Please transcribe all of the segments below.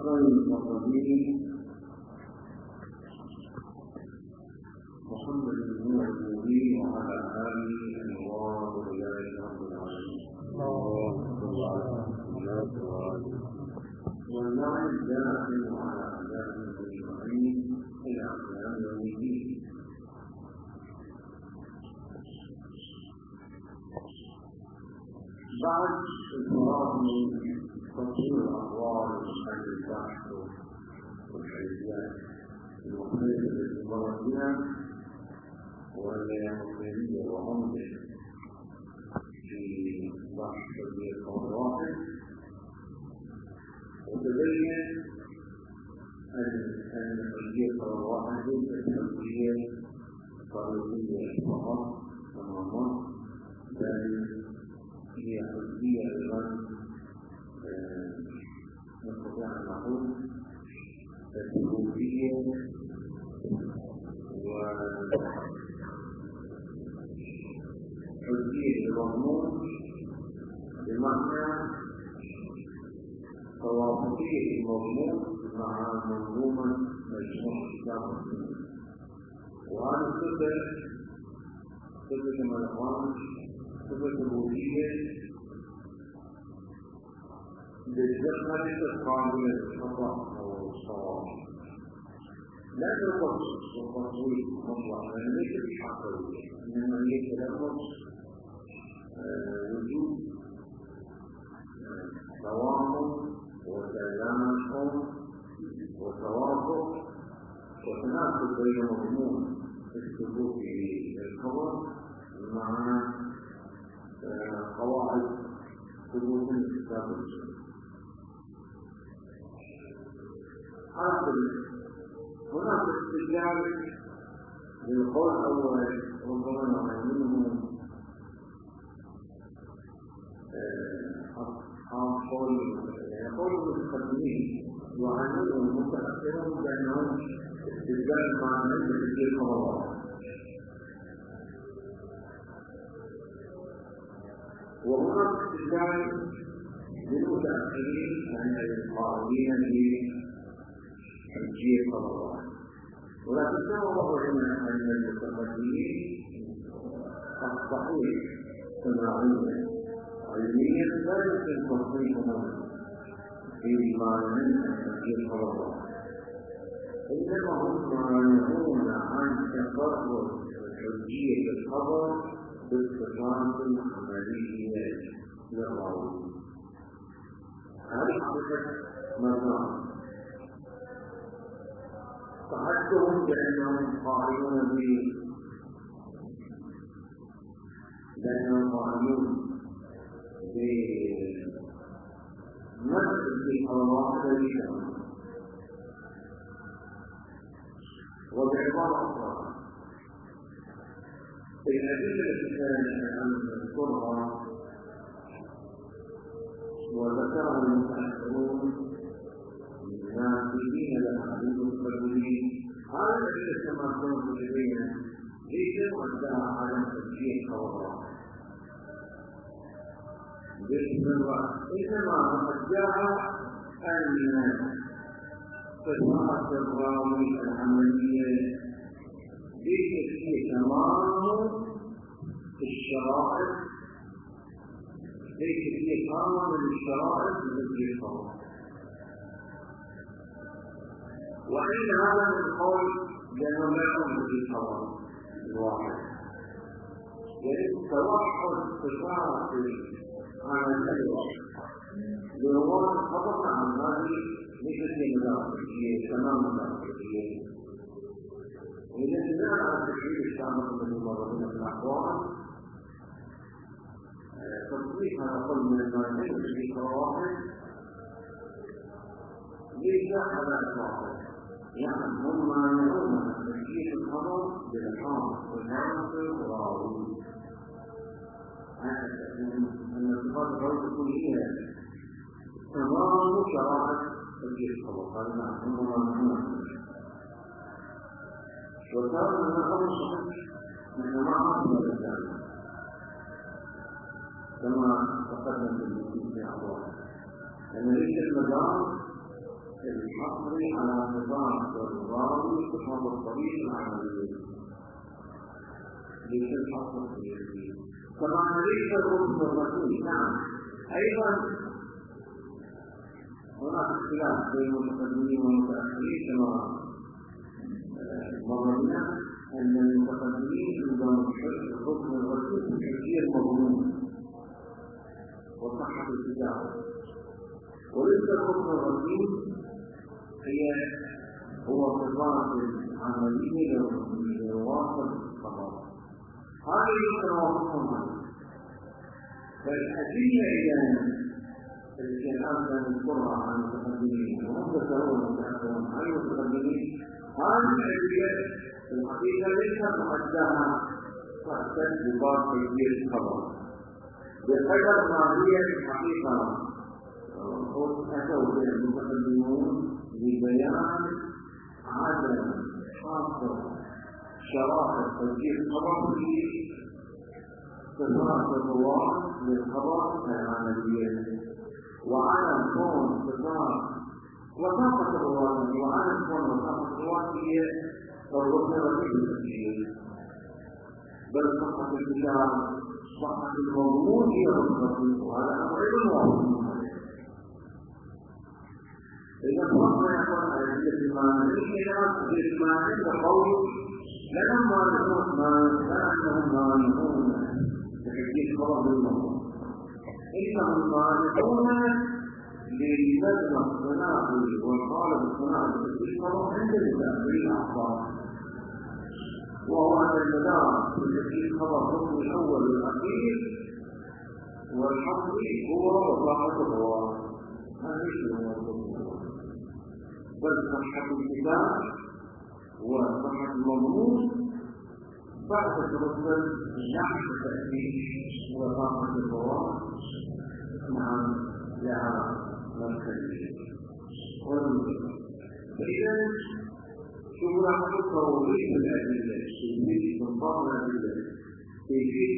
أفضل المقربين محمد بن المبين وعلى آله أنوار ولاية رب العالمين. والله الداخل على أعداء المجتمعين إلى قيام يوم الدين. بعد الفراغ من تنظيم الأقوال وحل البحث والحيثيات المختلفة التي مرت بها والمختلفية وعمده في بحث تنظيم القول الواحد، وتبين أن تنظيم القول الواحد تنظيم قانونية فقط تماما، بل هي حزبية أيضا نستطيع أن نقول تجربية وحزبية المضمون، بمعنى توافقية المضمون مع منظومة مجموعة الإسلام والسنة. وهذا الصفة كما يقال صفة الوجودية بالجهة القابلة للخطأ أو الصواب، لا تلخص والتصويت مطلقا، لأن ليس بالحقيقة، إنما هي تلخص وجود توافق وتلاحم وتوافق وتناسب بين مضمون السلوك للخبر مع قواعد ثبوت الكتاب والسنة. هناك استدلال للقول الأول ربما نعلمه أصحاب قول المتقدمين وعلمه المتأخرون بأنهم استدلال مع نسبة الخبرات، وهناك استدلال للمتأخرين عن القائلين بحجية الخبرات، ولكن كما وضعنا أن المتقدمين الصحيح سماعيا علميا لا يمكن تصنيفهم في معنى حجية الخبرات، إنما هم معلومون عن تقرر حجية الخبر بالصفات العملية للراوي. هذه حقيقة مبنى صحتهم بأنهم قائلون بنفس الخبرات التي وبعبارة أخرى الأدلة التي نذكرها وذكرها المتأخرون ناقلين لها المتقدمين، هذه الأدلة كما كانت لدينا ليس وحدها على تشجيع الخبرات إنما وحدها أن صفات الراوي العملية ليس فيه تمام الشرائط، ليس فيه تمام الشرائط مثل الخبر. وإن هذا من قول لأنه لا يكون في الخبر الواحد، يعني توحد صفات العملية لرواة الخبر عن هذه ليست هي مداركية تمام مداركية. وإذا بناء على تشريع الشعب الذي مر بنا في الأحوال تصريح هذا قول من المعنى في قواعد ليس على إطلاقه، يعني هم مانعون من تشريع الخبر بالحاضر والعنصر والراوي، أن الصفات الراوي تكون هي تمام شرائط تشريع الخبر. قال نعم هم مانعون، وكان من الأمر صحيح نحن معه في الإسلام كما تقدم في الدين في أعضاء، أن ليس المدار الحصر على نظام الراوي وخطاب الطريق العملي ليس الحصر فيه. طبعا ليس الرسل الرسول. نعم ايضا هناك اختلاف بين المتقدمين والمتاخرين كما مر بنا ان المتقدمين عندهم الحكم الرسول في الحجيه المضمون وصحه الكتاب، وليس الحكم الرسول هو صفات عمليه لواصل الخبر. هذا يمكن وصفهم. فالأدلة التي الآن نذكرها عن المتقدمين وهم ذكرون المتأخرون عن المتقدمين، هذه الأدلة في الحقيقة ليست محددة تحتاج لبعض كيفية الخبر بقدر ما هي الحقيقة. أتوا به المتقدمون لبيان عدم حاصل شرائط تسجيل الخبر في صفات الرواة للخبر العملية، وعدم كون صفات وثاقة الرواة، وعدم كون وثاقة الرواة هي الركن الرئيسي للتسجيل، بل صحة الكتاب صحة المضمون هي الركن، وهذا أمر واضح. إذا فرضنا يكون على الأدلة المعنوية ما عند قول لهم مانعون تحديد خبر بالمضمون، إنهم مانعون للبدء الصناعي والطالب الصناعي تحديد خبر عند المتأخرين الأحبار، وهو أن المدار في تحديد خبر الركن الأول والأخير والحصر هو وصاحة الرواة. هذا بل صحة الكتاب وصحة المضمون بعد ترتب نحو التأكيد وصحة الرواة مع لها مركزية. فإذا شوف نحن توضيح الأدلة كيفية استنباط الأدلة، كيفية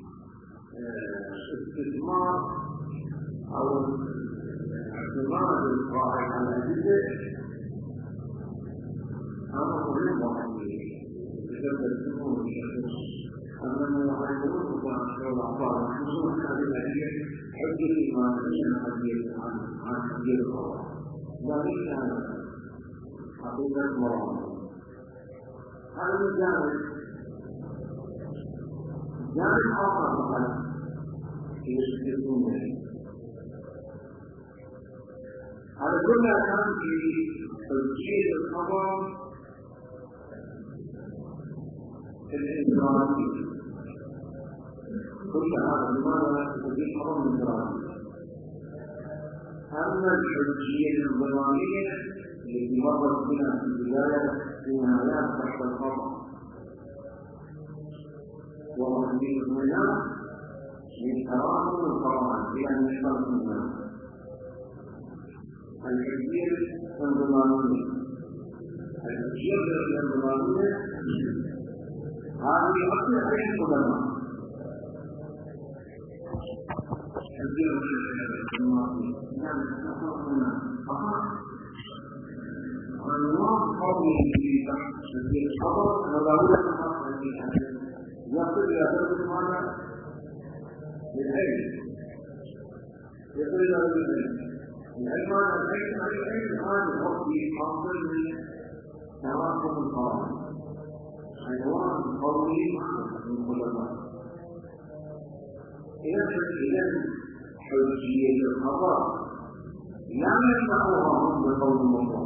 استثمار أو اعتماد القائل على الأدلة هذا مهم وحقيقي. بسبب الجمهور الشخص أنهم يعرفون متأخر الأعضاء خصوصا هذه الأدلة حجة إيمانية عن حجة القرآن، ذلك حقيقة مرام. هذا الجانب آخر فقط يشتركون به. هذا كله كان في تسجيل الخبر في الإنفرادية. كل هذا لماذا تسجيل الخبر من الإنفرادية؟ أما الحجية الضمانية التي مرت بنا في البداية إنها لا تحت الخبر ومحدث منها من تراهم القرآن بأن يشترك منها الحجية الضمانية. الحجية الضمانية هذه أصل عليها القدماء. الحجية الضمانية يعني تفرقنا فقط عنوان قوله في تحديد الخبر أنه لا بد من حق يصل إلى درجة معنى للعلم، يصل إلى درجة العلم. العلم عن العلم عن العلم هذا الوقت حاصل من تراكم القرآن، عنوان قوله من القدماء. إذا حجية الخبر لا يمنعها بقول الله،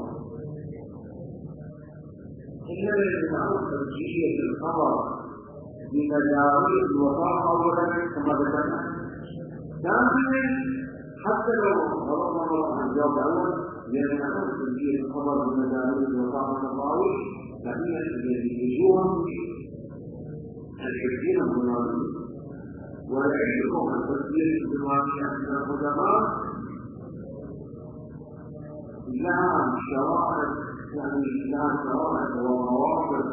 إنما يمنعون حجية الخبر بتجاوز الوفاء أولا كما ذكرنا. ثانيا حتى لو غضب الله عن الجواب الأول يمنعون حجية الخبر بتجاوز الوفاء الراوي، فهي يجوزون الحجية الضمانية. والعلم عن الحجية الضمانية عند القدماء لها شرائط، يعني لها شرائط وضوابط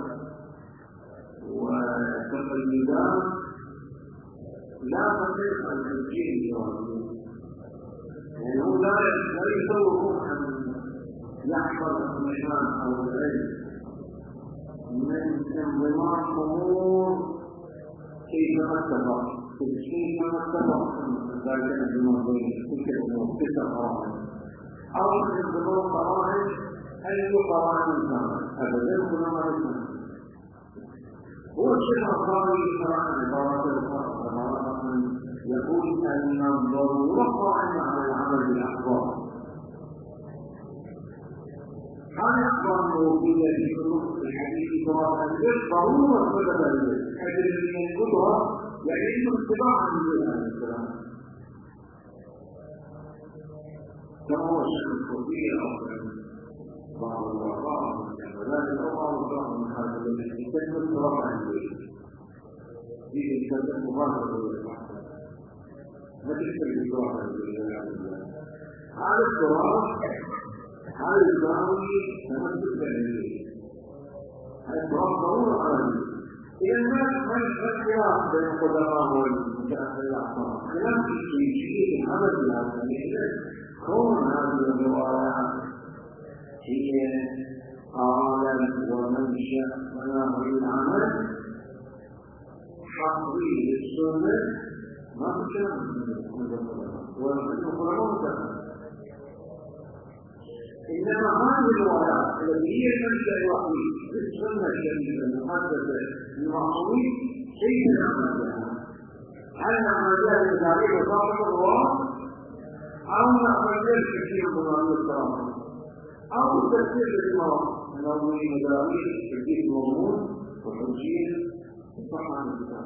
وتقييدات لا تطيق الحجية الضمانية. يعني هو لا يحفظ الإيمان أو العلم من انضمام أمور كيف اتفق كيف اتفق ذلك الموضوع تلك الأمور تلك القرائن أو من انضمام قرائن أي قرائن الإنسان أبدا كل ما يسمى هو الشيخ القاضي شرح عبارة الفرق يقول أن الضرورة قائمة على العمل بالأخبار. هذه الأخبار موجودة في نص الحديث صراحة ضرورة سبب أجل من القدرة يعيش اتباعا لله السلام. كما هو الشيخ الصوفي بعض الوراء وذلك أوقع وقع من هذا الذي يتكلم صراحة عنده فيه يتكلم مباشرة بالبحث ما تشتري صراحة هذا الصراحة هذا الصراحة تمسك بالعلم هذا الصراحة ضرورة على إذا الناس ما يفكر بين القدراء والمتأخر الأحمر خلاف الشيء العمل بالعلم كون هذه الروايات هي عالم ومنشأ مناهج العمل حقيقي السنة ما تشابه من القرآن والقرآن إنما هذه الروايات التي هي منشأ وحيد في السنة الشريفة المقدسة المعصومة كيف نعمل بها؟ هل نعمل بها لتعريف ضابط الرواة أو نعمل بها كثير من الكرامة أو تفسير الإمام من أول مدارس تجديد المضمون وتوجيه الصحة عن الكتاب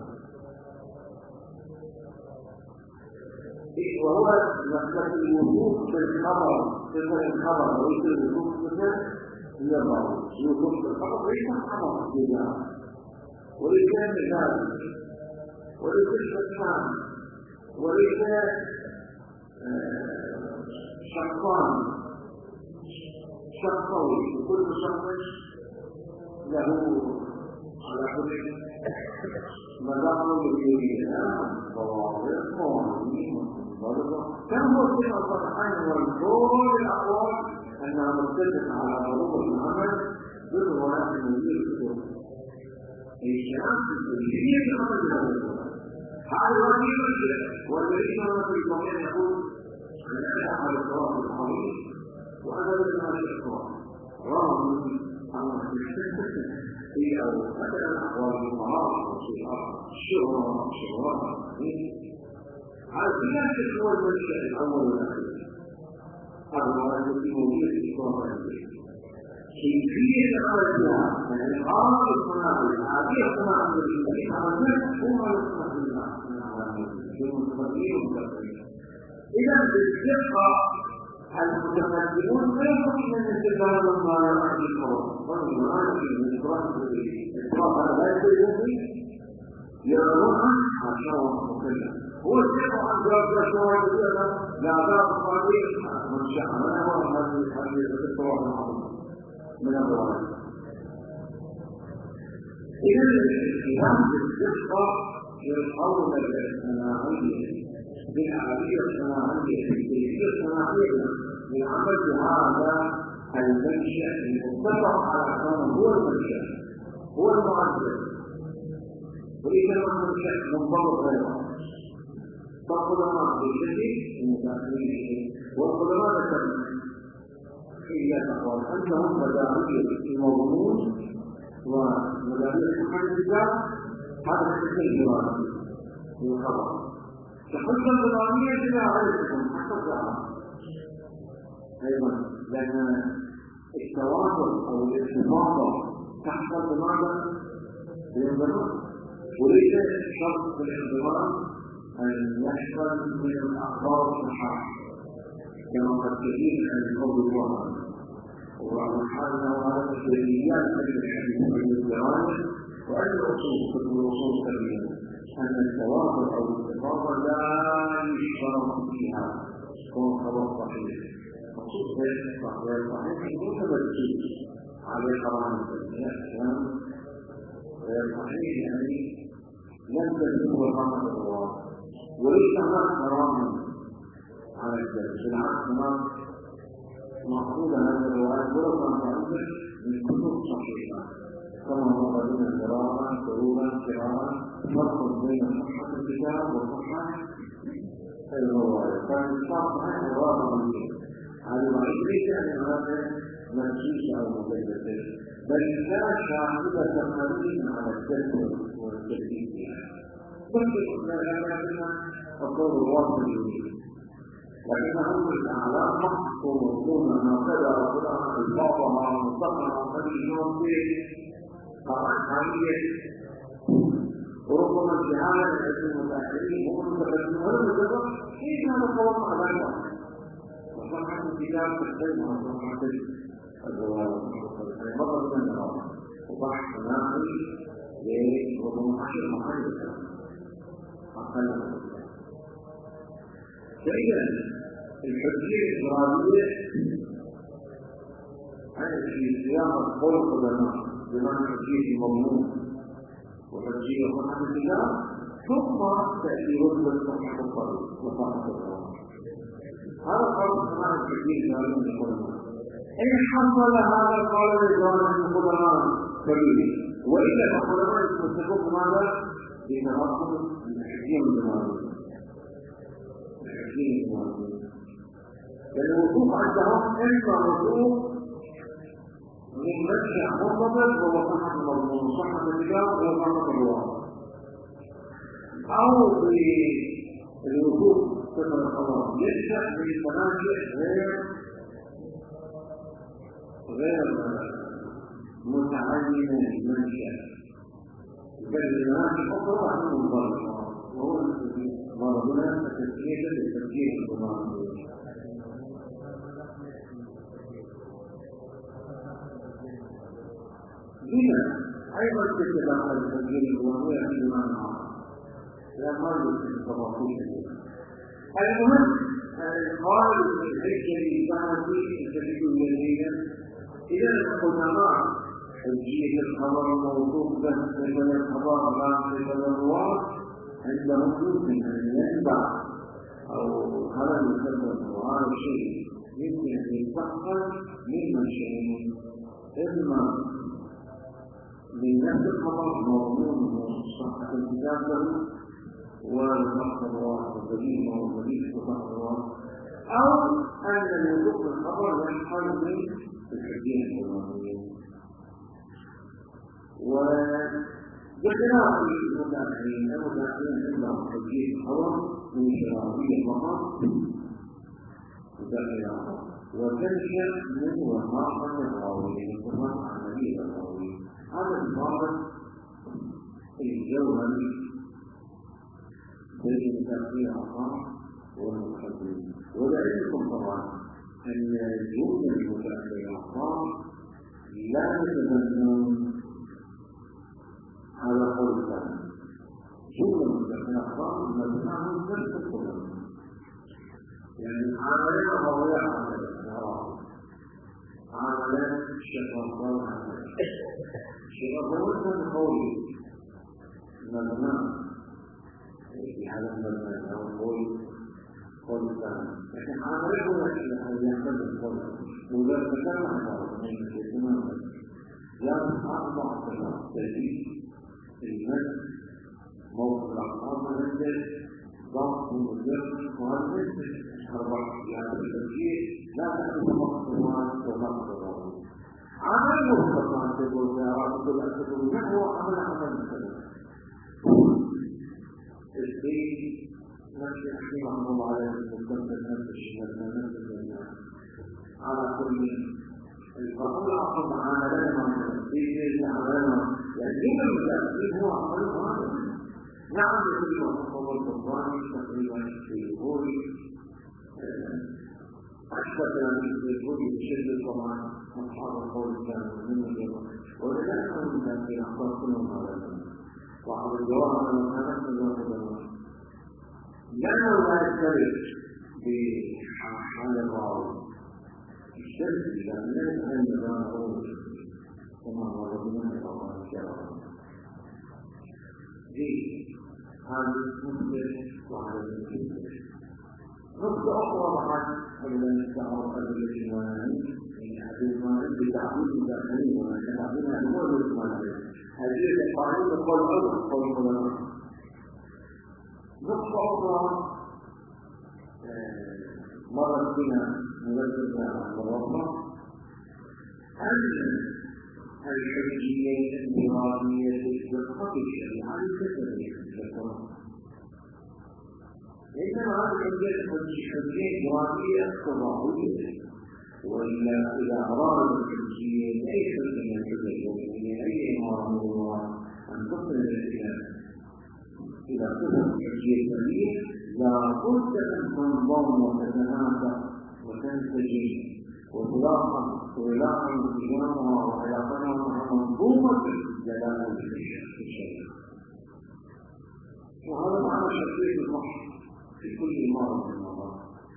وهو مسألة الوقوف بالخبر صفة الخبر وليس الوقوف صفة هي الضابط الوقوف بالخبر ليس خبر جدًا وليس مثال وليس شتان وليس شخصان شخصوي وكل شخص له على كل مدار يريدها ضوابط قوانين منضبطة كم هو في الصحيحين والكل الأقوال أنها متفقة على ضروره العمل بالروايات الموجودة في الكتب الشيخ الكلية العمل بالروايات هذا الواجب والذي في القرآن يقول أن أحد الصراط الحريص وأنا لما أشكر رغم في أو مثلا أقوال المرأة والشهرة على كل هو المنشأ الأول والأخير الرواية التي موجودة في القرآن كيفية عملها من الإقامة الصناعية هذه الصناعة التي عملناها هو ما يصنع بالله من أعلامه إذا بالدقة المتقدمون لا يمكن أن يتبادلوا ما يعرف الخبر والله في الإسراء هذا لا يستطيع يرون ما شاء الله مكلف هو الشيء عن جواب الشوائب لا باب صحيح من شاء الله هذه الصور من الرواية إذا الإسلام بالدقة يحول الصناعية بالعملية الصناعية بالكيفية الصناعية لعمل هذا المنشأ المتفق على أنه هو المنشأ هو المعدل وإذا المنشأ منضبط غيره فالقدماء بالشديد المتأخرين والقدماء بالتقديم هي تقول أنهم مدارية المضمون ومدارية المحدثة هذا الشيء الجواب من الخبر تحدث الغرامية بلا عليكم حتى الزعام أيضا لأن التواصل أو الاستفاضة تحصل بماذا؟ بالانضمام وليس شرط بالانضمام أن يحصل من الأخبار الصحاح كما قد تجيب عن قول الله وحالنا وهذا التشريعيات من الحديث من الدراسة وأن الأصول في الوصول كبيرة أن التواصل أو الاستفاضة لا يشترط فيها كون خبر صحيح مخصوص غير صحيح يكون تبديل عليه حرام الأحكام غير صحيح يعني لم تكن وقامة الله وليس هناك حرام على الجلد بالعكس هناك مقبول هذا الرواية ولو كان ضعيفا من كتب صحيحة كما مر بنا قراءة سرورا قراءة فرق بين صحة الكتاب وصحة الرواية كان الصحيح الرواية ضعيفة هذا ضعيف ليس أن هذا منسوس أو مبيت بل كان شاهدة تقريبا على الكذب والتكذيب كل ما أقول الواقع لكنهم الأعلام ومضمون ما كذا وكذا البعضها مصطفى هذه اليوم فيه طبعا هذه وربما الجهال العلم المتأخرين هم المتقدمين ولم يجرب كيف هذا الطوام على الوقت وصحة الكتاب تحتاج عن صحة الرواية مرة من الأمر وبحث ناقل لربما 10 محايد أقل فإذا الحجية الإسرائيلية في صياغة الخلق بمعنى الحجية المضمون وحجية صحة الكتاب ثم تأتي رتبة صحة الطريق وصحة الطريق هذا القول سماع الحجية الإسرائيلية من القدماء إن حصل هذا القول لجوانب من القدماء كبير وإلا فالقدماء يتمسكون بماذا؟ بتنظم الحجية من الجماعة لأن الوثوق عندهم إما وثوق من مشروع مرتبط وهو صحة المضمون صحة الكتاب وصحة الرواية أو بالوثوق صفة الخبر ينشأ من مناشئ غير متعينة المنشأ بل المناشئ أخرى عنه مضرة وهو مرضنا التسكية للتسكية الضمانية هنا أيضا تتبع التسكية الضمانية عندما نعرف لا مرض في التفاصيل المهم قال الحجة كان فيه التسكية الجديدة إذا القدماء حجية الخبر الموثوق به مثل الخبر لا مثل الرواة عندهم يمكن أن ينبع أو هذا يسبب هذا الشيء يمكن أن يتحقق من منشئين إما من نفس الخبر مضمون صحة الكتاب له وصحة الرواة والدليل والدليل وصحة الرواة أو أن الوثوق الخبر يحصل من الحجية الضمانية بخلاف المتأخرين عندهم حجية الخبر من شرعية فقط وتنشأ من وثاقة الراوي وثاقة عملية الراوي هذا الفارق الجوهري بين تأخير العطاء والمتقدمين ولعلمكم طبعا أن جملة متأخر العطاء لا تتبنون هذا قول الثاني جملة متأخر العطاء مبناها نفس القرآن يعني عملية ضوئية عملية شفافية شفافية من قولي مبناها في هذا المبنى أو قول الثاني لكن عملية ضوئية أن يحتل القول وإذا تكلم عن لا أربع تجديد المد موقف الأعصاب والنزل ضغط ومجرد وهذا أربع يعني التفكير لا تأخذ وقت الوان وضغط الروح عمل مختص عن تقول سيارات كل أسفل نحو عمل مثلا الشيء نفس الحكيم رحمه الله عليه المستمتع نفس الشيء نفس الجنة على كل الفضل أصلا عملنا في عملنا يعني كل المتأكد هو عمل هذا نعم يقول الله القرآن تقريبا في الظهور أكثر من الظهور بشدة طبعا أصحاب القول كان من الجواب ولذلك كان في أخبار كلهم على ذلك وعلى الجواب أنه كان في الجواب لأنه لا يختلف بحال الراوي الشرك لأن لا يتعلم الراوي كما هو ربنا الله الجواب هذا المثل وهذا المثل نقطة أخرى بعد قبل أن يستعمل قبل الإجمال هذه المال بتعبير داخلي وتعبيرها هو الإجمال هذه القاعدة قول أول قول الأول نقطة أخرى مرت بنا مجددا عن الوضع أن الحجية الانفرادية بالخطأ الشريعة كثيرة إنما هذه الحجية الانفرادية قضائية وإلا إذا أراد الحجية ليس من الحجية أي إمارة من الله أن تصل الإسلام إذا صفت الحجية الفردية لا بد أن تنضم وتتناسق وتنسجم وتلاقى انسجامها وعلاقتها مع منظومة جلالة الشريعة. وهذا معنى شرطية النص في كل إمارة من الله.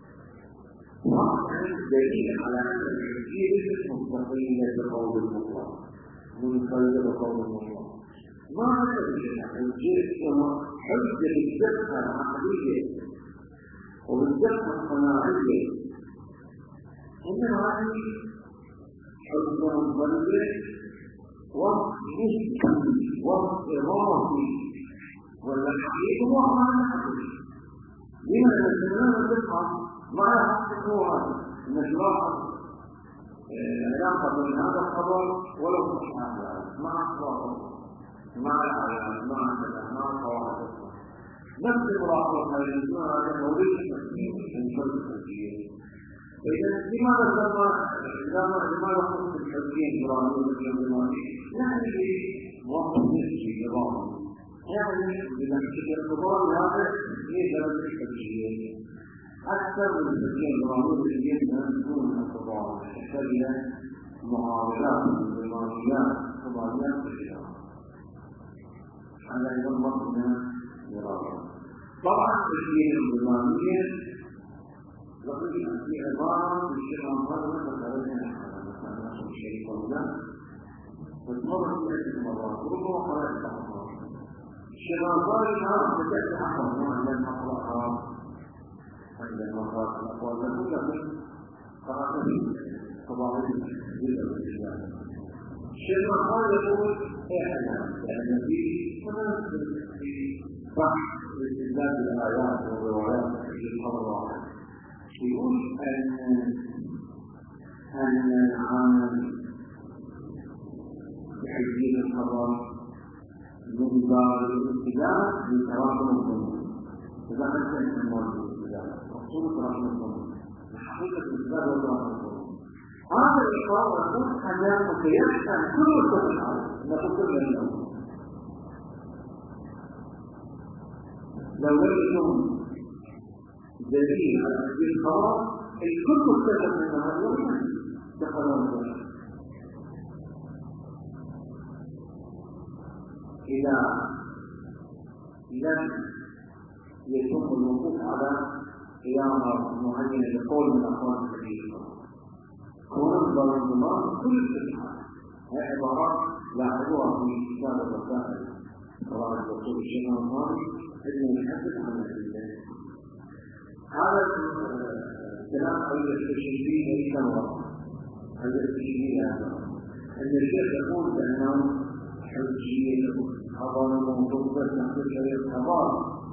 وهذا دليل على أن الحجية ليست مستقيمة بقول المطلق منفردة بقول المطلق. ما هذا الحجية هو حجة الدقة العقلية وبالدقة الصناعية، إنما هذه حجة منفردة واضطرابي والحقيقة هو معنى حقيقي. لماذا الزمان الدقة مع الحقيقة نجلاها علاقة بين هذا الخبر ولو صح مع الصلاة مع الآيات مع القواعد نفس المراقبة الإنسان على مورد الحجية الحجية. فإذا لماذا خصوص الحجية الإبراهيمية يعني موقف نفسي إضافي يعني بنفسك القضاء هذا ليس الحجية أكثر من الحجية الإبراهيمية أن تكون القضاء تحتاج إلى معاملات ومعاملات قضائيات كثيرة. هذا أيضا مطلوب مرارا. طبعا الحجية الإبراهيمية لقد في عبارة بالشيء المفضل فخرجنا على نفس الشيء قلنا فتمرت ثلاث مرات ربما قرأت بعضها الشيء المفضل بدأت أحضر عندما أقرأها عندما قرأت الأقوال لكن قرأت قضاء الشيء المفضل يقول إحنا يعني في بحث باستخدام الآيات والروايات في الخبر الواحد يقول أن العامل بحجية الخبر من باب الابتداء لتراكم الظنون. إذا أنت أنت الابتداء مقصود تراكم الظنون حقيقة الابتداء وتراكم الظنون. هذا الإقرار يقول أنه سيحسن كل الصفحات نقول اليوم لو لم يكن دليل على هذه الخبر الكل مستفاد من هذا الوحي بقرار إذا لم يتم الوقوف على قيامة معينة لقول من أقوال الحديث كون الضمان كل الصفحات هي عبارات لاحظوها في كتاب الرسائل قراءة الدكتور الشيخ الأنصاري أن يحدث عن الحديث. هذا الكلام الذي يستشهد به الواقع الذي يستشهد به هذا أن الشيخ يقول بأنه حجية خبر موضوع نحن شريط خبر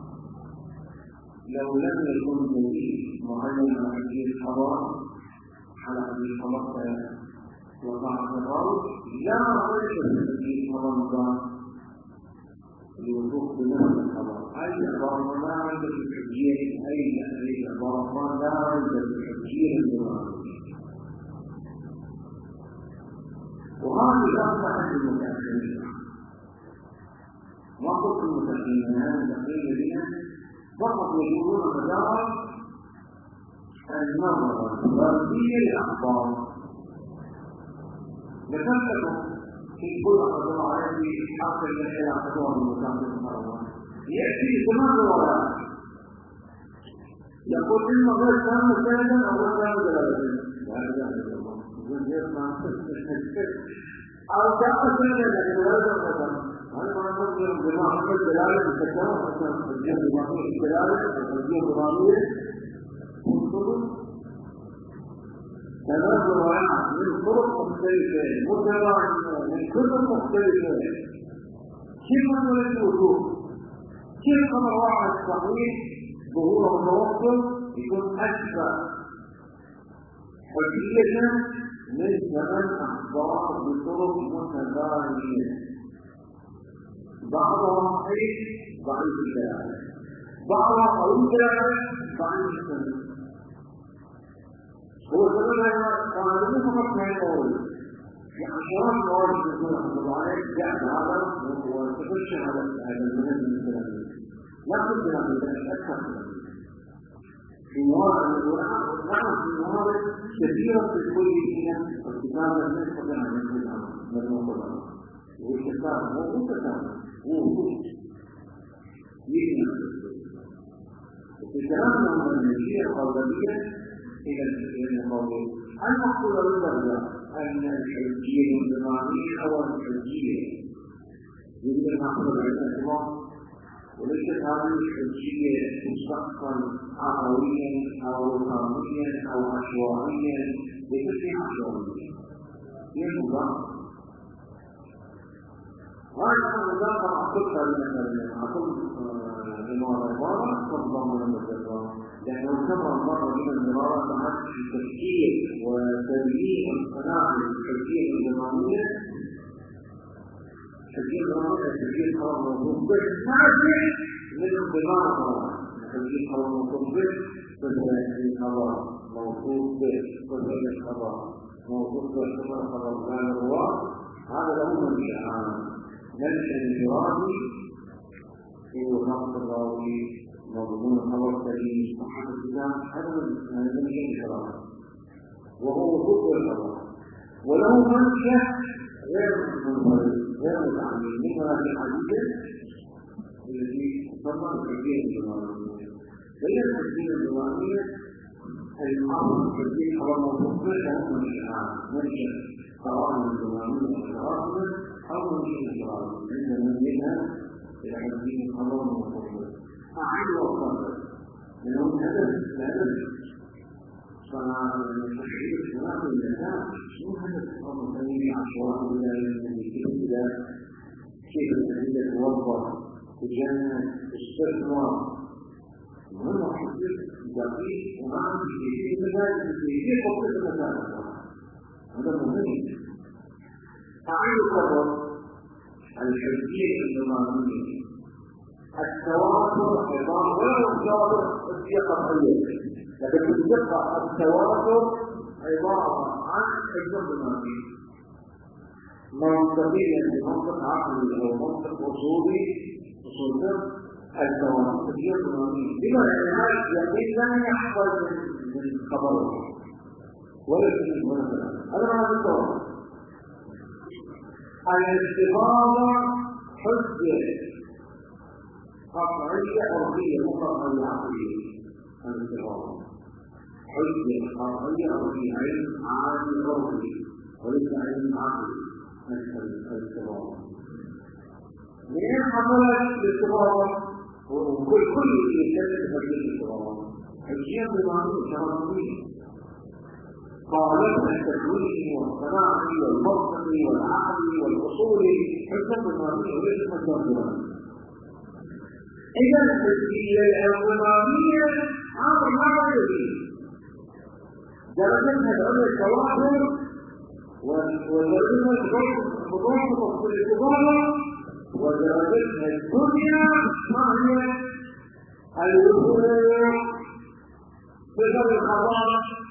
لو لم يكن دليل معين على حجية الخبر على حجية الخبر وقع الخبر لا يوجد حجية خبر لوقوف بنفس الخبر أي عبارة لا عندك الحجية أي عبارة لا عندك الحجية الإبراهيمية. وهذه أصبحت المتأخرين وقت المتأخرين هذا التقرير بنا فقط يقولون مجرد النظرة الفردية للأخبار. ذكرت لكم في كل أخبار عليه حق الذي يعتبرها بالمكان المرضى يأتي زمان الوراء يقول إما غير كان سيدا أو غير كان دلالة لا إله إلا الله أو كان سيدا لكن لا يدرك هل ما نقول بما حق الدلالة بسكرة حتى الجهة بما حق الدلالة الجهة برامية تنازع من طرق مختلفة متباينة من كتب مختلفة كيف نقول الوجود؟ كيف أمر واحد صحيح ظهور متوسط يكون أكثر حجية من 8 أخبار بطرق متباينة بعضها صحيح ضعيف الدلالة بعضها قوي الدلالة ضعيف السند هو سبب قال لي فقط ما يقول يعني شرط موارد يكون رحمه الله عليه جاء هذا وتفشل هذا المنهج من الكلام لا بد من أكثر في موارد الوعاء والنعم في موارد كثيرة في كل شيء الكتاب لا يستطيع أن يكون من الموضوع والكتاب هو كتاب هو يجب في كلامنا عن النجية القلبية إلى الموضوع المقصود بالبرزة أن الحجية الجماعية أو الحجية يجب أن نأخذ الاعتبار وليست هذه الحجية مشتقا عقليا أو قانونيا أو عشوائيا ليست عشوائية يجب هذا النظام أعطيك مثلا المرارة تنظم من المرارة لأنه كما مر من المرارة بعد التفكير وتبيين القناعة بالتفكير الجماعية تفكير الجماعية تفكير قرار موضوع بالمعنى من انضمام القرار تفكير قرار موضوع بالتفكير القرار موضوع بالتفكير القرار موضوع بالتفكير القرار هذا له منشأ انفرادي هو نقص الراوي مضمون الخبر السليم صحة الكتاب هذا منشأ انفرادي وهو وصول الخبر وله منشأ غير متعمل مثل هذه الحديثة التي تسمى الحديث الجمالية غير الحديث الجمالية الأمر الحديث خبر موضوع له منشأ قرار الجمالية والقرار أو منشأ انفرادي عندما نجدها إلى حديث الخبر الموضوع أعيد وأفضل لأنه هدف فالتحرير الصلاة والنساء مو هدف أمر ثاني عشوائي ولا إلى كيف الأدلة توضح تجنب استثمار مهم حديث دقيق ومعنى في المسائل في قصة المسائل هذا مهم أعيد الخبر الحجية الجمالية التواتر عبارة ولا التواتر هي قطعية لكن تبقى التواتر عبارة عن حجة جمالية منطقيا بمنطق عقلي أو منطق أصولي التواتر هي جمالية بما أن هذا اليقين لا يحفظ من خبره ولا من المنزل هذا معنى التواتر الاستفاضة حجة قطعية أرضية مقطعية عقلية الاستفاضة حجة قطعية أرضية علم عالي أرضي وليس علم عقلي الاستفاضة من حصلت الاستفاضة وكل يتكلم حجة الاستفاضة حجية بمعنى شرطية قالتها التكويني والصناعي والمنطقي والعقلي والأصولي حجة النظامية وليس حجة النظامية. إذا التسجيل النظامية أمر ما يجري درجتها العليا التواتر ودرجتها المضاعفة في الاستفاضة ودرجتها الدنيا ما هي الوقوع صفة الخبر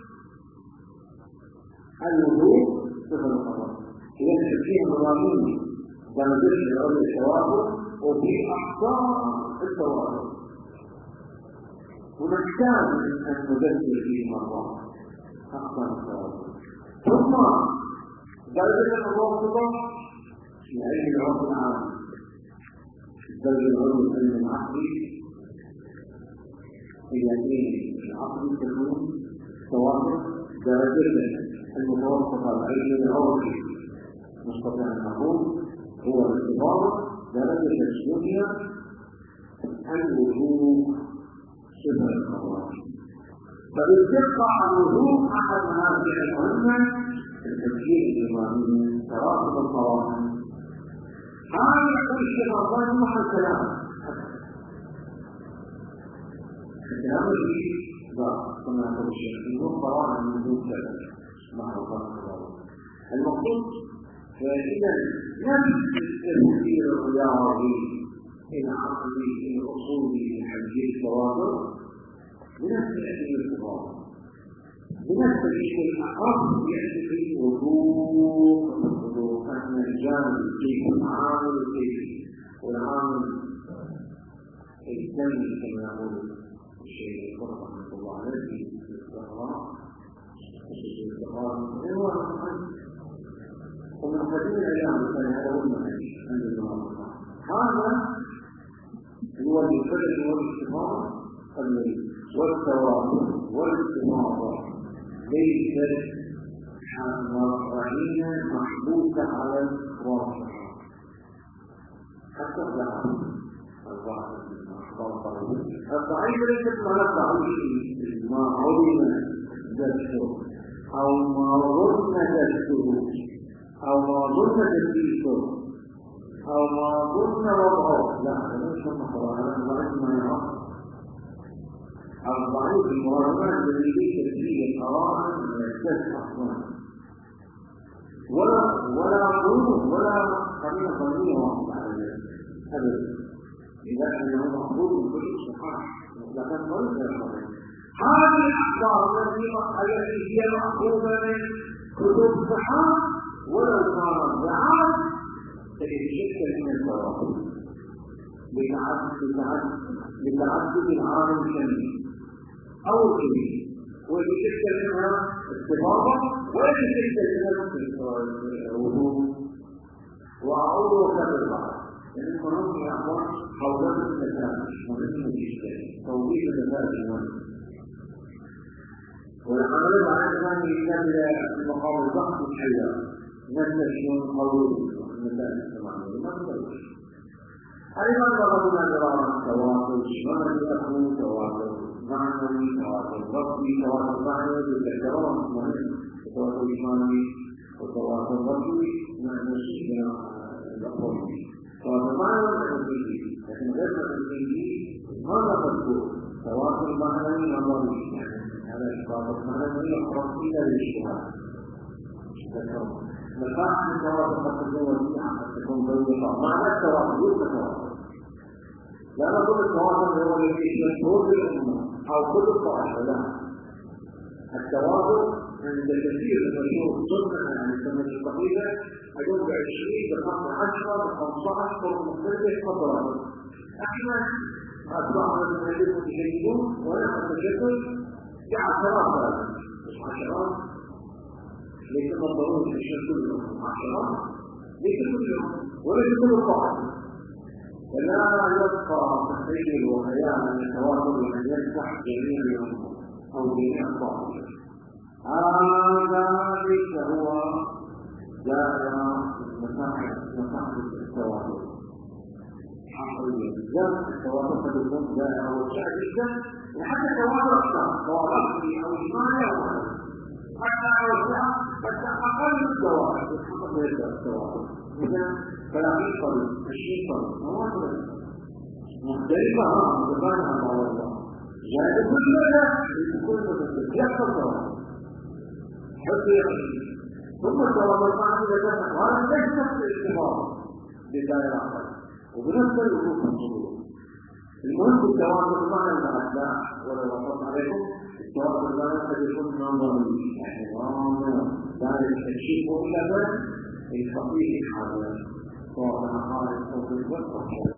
الوجود صفة الخبر إذا التسجيل النظامي درجتها العليا التواتر وفي أحكام التواتر ونحتاج أن نذكر فيه مرات أحكام التواتر ثم درجة المتوسطة في علم العرف العام الدرجة العلوي في علم العقل في علم العقل تكون تواتر درجة المتوسطة العلم العرفي نستطيع أن نقول هو الاعتبار درجة الدنيا الوجود صفة الخبر فإن تبقى وجود أحد هذه المهمة التفكير الإيماني تراكم القواعد هذا كل شيء مرضان مع الكلام الذي كما يقول الشيخ يكون قواعد من دون كلام مع القواعد المقصود فإذا لم التفكير الرياضي العقلي الأصولي الحديث التواضع بنفس الارتباط بنفس الشيء الأقرب يأتي في وضوء أن الجانب كيف العامل كيف والعامل الثاني كما يقول الشيخ القرآن رحمه الله عليه في الاستقرار ومن قديم الأيام كان يقولون عند المناطق هذا هو الفرق والاستقرار والتواصل والاستماطة ليست مرعينة محبوسة على الواقع حتى الضعيف ليست معنى الضعيف ما علم جسده أو ما ظن جسده أو ما ظن جسده أو ما ظن وضعه لا ليس مقرأة الضعيف ما يعرف الضعيف المرمات الذي ليس فيه القرار من الجسد أصلا ولا قلوب ولا قبيلة ضمية واحدة على الجسد أبدا إذا أنه مخبوط بكل صحاح مطلقا ضريب الحضر هذه الأخبار التي هي مأخوذة من كتب الصحاح ولو كانت ضعاف تتشكل من التواصل لتعدد العالم الشمسي أو الكبير ويتشكل منها استفاضة ويتشكل منها الوجود وأعود وكبر بعض لأن المنوط يعبر حولات التكامل مهم الإشكال توضيح التكامل والعمل على أن يكمل مقام الضغط الحياة نستشون قوله المسائل السماعية لما نقولش أيضا ضربنا دراسة تواصل اجتماعي أخو تواصل معنوي تواصل ربي تواصل معنوي بالتكرار مهم تواصل اجتماعي وتواصل ربي مع نفسنا الأقوى تواصل معنوي لكن غير الإنجيل ماذا تذكر تواصل معنوي نظري هذا التواصل معنوي أقرب إلى الاجتماع مفاهيم التواصل قد تكون وسيعة قد تكون ضيقة معنى التواصل يتواصل لا نقول التواصل هو الذي مشهور بالأمة أو كل الطائفة لا التواصل عند كثير مشهور سنة يعني سنة الطويلة أجل ب20 ب15 ب15 طرق مختلفة فترات احنا أصبحنا نتكلم متجددون ونحن نتجدد بعشرات مش عشرات ليس الضروري في الشيء كله عشرات ليس كله وليس كل الطائفة فلا يبقى تخيل وخيال من التواصل أن يفتح جميع الأمور أو جميع الطائفة ذلك هو دائرة مساحة التواصل حقيقيا التواصل قد يكون دائرة واسعة جدا وحتى التواصل أكثر سواء رسمي أو اجتماعي أو حتى واسعة بس أقل التواصل إذا 30 طريق 20 طريق مواصلة مختلفة متباينة مع الله جاءت كل يحصل تواصل حتى ثم التواصل معه إذا كان وهذا ليس نفس الاستفاضة بداية آخر وبنفس الوقوف الصدور المهم التواصل معنا الأتباع ولا وصلت عليكم التواصل معنا قد يكون نظري يعني ذلك التكشيف إلى الفقيه الحاضر سواء كان خارج أو في الوقت